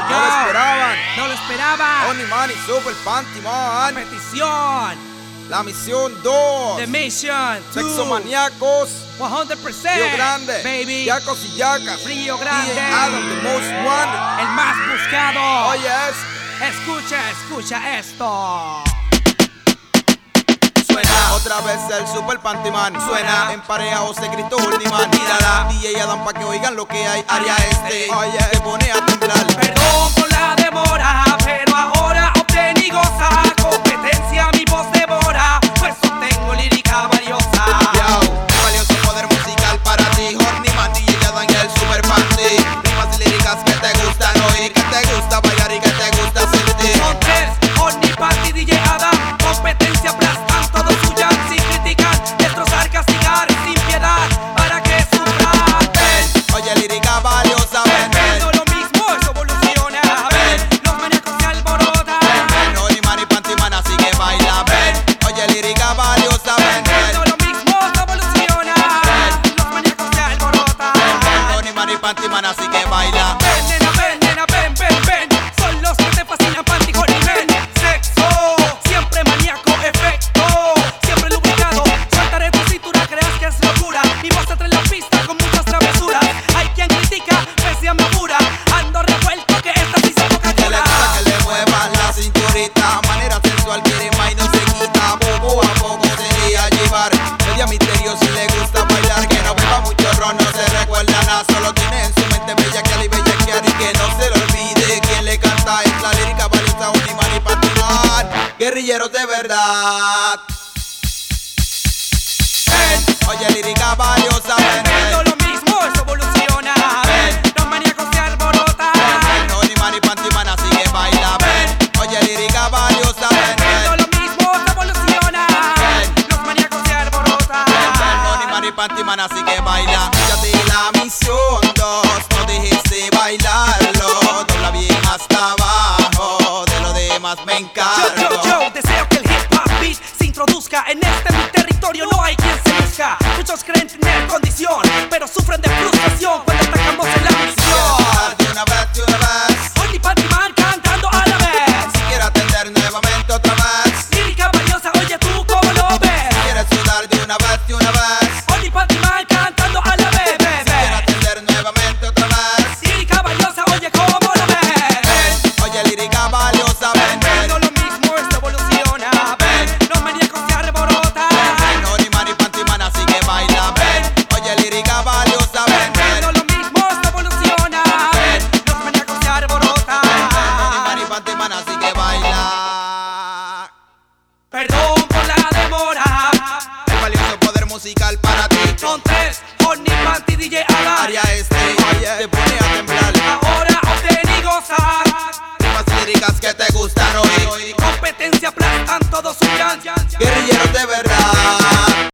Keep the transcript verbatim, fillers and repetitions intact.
No lo esperaban. No lo esperaban. Only Money Super Panty Man. Petición. La misión dos. The mission. Sexo maníacos. cien por ciento. Río Grande. Baby. Yacos y yacas. Río Grande. D J Adam, the most wanted. El más buscado. Oye, es. Escucha, escucha esto. Suena otra vez el Super Panty Man. Suena en pareja o se gritó Ultiman. Mírala, D J Adam pa' que oigan lo que hay. Área este, oye, te pone a temblar. Perdón por la demora, pero ahora obtén y goza. Competencia mi voz devora, pues obtengo lírica valiosa. Yo, valioso poder musical para ti. Horny Man, D J Adam y el Super Panty. Rimas y líricas que te gustan oír, que te gusta bailar y que te gusta sentir. Son tres, Horny Panty, D J Adam. Competencia aplastan, todos huyan sin criticar, destrozar, castigar sin piedad, para que sufran. Ven, oye, lírica valiosa, ven, ven. No lo mismo, eso evoluciona. Ven, los maníacos se alborotan. Ven, ven, Horny Man y Panty Man, así que baila. Ven, oye, lírica valiosa, ven, ven. No lo mismo, eso evoluciona. Los maníacos se alborotan. Ven, ven, Horny Man y Panty Man, así que baila. Ven, nena, ven, nena, ven, ven, ven. Son los que te fascinan, Panty, Horny Man. Sexo, siempre maníaco, efecto, siempre lubricado. Soltaré tu cintura, creas que es locura. Mi voz te trae la pista con muchas travesuras. Hay quien critica, pese me apura. Ando revuelto que esta sí se toca Que le gusta que le muevan la cinturita. Manera sensual, quiere más y no se quita. Poco a poco se deja llevar. Media misterio si le gusta bailar. Que no beba mucho ron, no se recuerda nada. Solo tiene en su mente bella que y bella que y que no se le olvide quien le canta. Es la lírica valiosa, Horny Man y Panty Man. Guerrilleros de verdad. Ven, oye, lírica valiosa, ven, ven. No lo mismo, eso evoluciona. Ven, los maníacos se alborotan. Ven, Horny Man y Panty Man, así que baila. Ven, oye, lírica valiosa, ven, No ven. lo mismo, eso evoluciona. Los maníacos se alborotan. Ven, Horny Man y Panty Man, así que baila. Ya te di la misión dos, no dejes de bailarlo. Dobla bien hasta abajo, de lo demás me Yo, encargo. yo, yo, deseo que el hip hop beat se introduzca. En este mi territorio no hay quien se luzca. Muchos creen tener condición, pero sufren de frustración cuando atacamos en la misión. De una vez, de una vez. Horny Panty Man cantando a la vez. Si quieres atender nuevamente otra vez. Lírica valiosa, oye tú cómo lo ves. Si quieres sudar de una vez, de una vez. Horny Panty Man cantando a la vez, Si quieres bebé. atender nuevamente otra vez. Lírica valiosa, oye cómo lo ves. Ven, oye, lírica valiosa, ven, ven. No lo mismo, esto evoluciona. Ven, los maníacos se alborotan. Ven, Horny Man y Panty Man, así que baila. Ven, oye, lírica valiosa, ven, ven. No lo mismo, esto evoluciona. Los maníacos se alborotan. Ven, Horny Man y Panty Man, así que baila. Perdón por la demora. El valioso poder musical para ti. Son tres, Horny Panty, D J Adam. Área este, oye, te pone a temblar. Ahora obtén y gozar. Rimas líricas que te gustan oír. Competencia aplastan todos sus